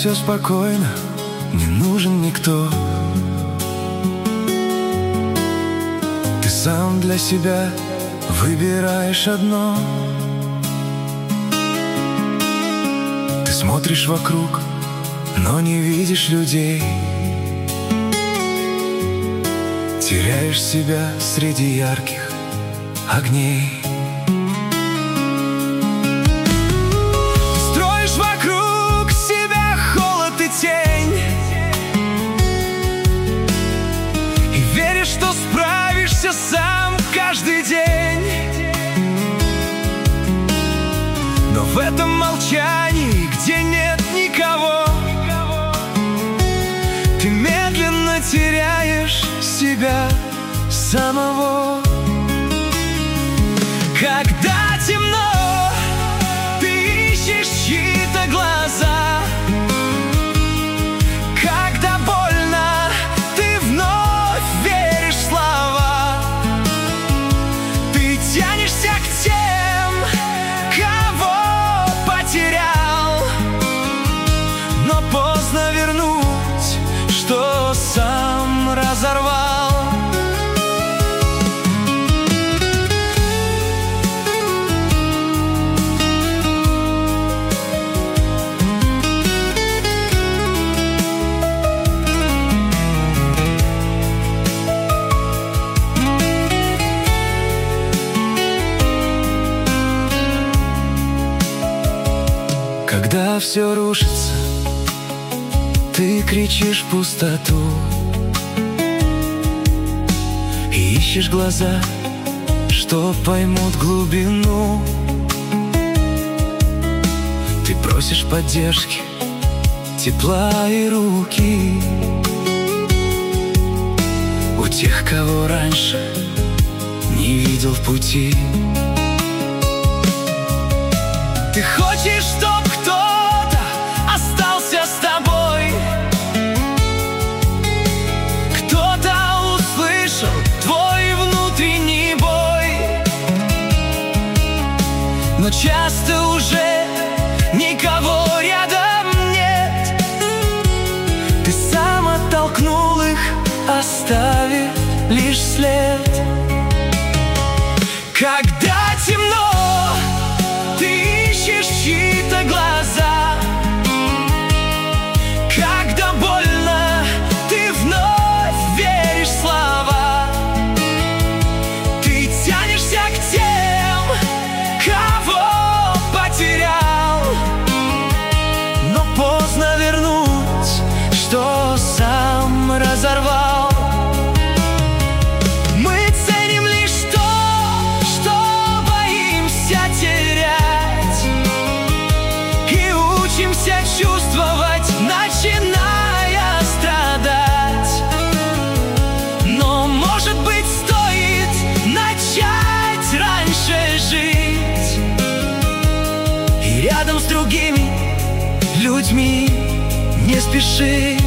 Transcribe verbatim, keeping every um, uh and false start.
все спокойно, не нужен никто. Ты сам для себя выбираешь одно. Ты смотришь вокруг, но не видишь людей. Теряешь себя среди ярких огней. Строишь вокруг себя холод и тень, и веришь, что справишься сам каждый день. Но в этом молчании, где нет никого, ты медленно теряешь себя самого. Когда темно, ты ищешь чьи-то глаза. Когда больно, ты вновь веришь в слова. Ты тянешься к тем, кого потерял, но поздно вернуть, что сам разорвал. Когда все рушится, ты кричишь в пустоту и ищешь глаза, что поймут глубину. Ты просишь поддержки, тепла и руки у тех, кого раньше не видел в пути. Ты хочешь, чтоб кто-то остался с тобой, кто-то услышал твой внутренний бой, но часто уже никого рядом нет. Ты сам оттолкнул их, оставив лишь след. Когда темно, ты ищешь чьи-то глаза. Когда больно, ты вновь веришь в слова. Ты тянешься к тем, кого потерял, но поздно вернуть, что сам разорвал. Мы ценим лишь то, что боимся терять, и учимся чувствовать, начиная страдать. Но, может быть, стоит начать раньше жить и рядом с другими людьми не спешить.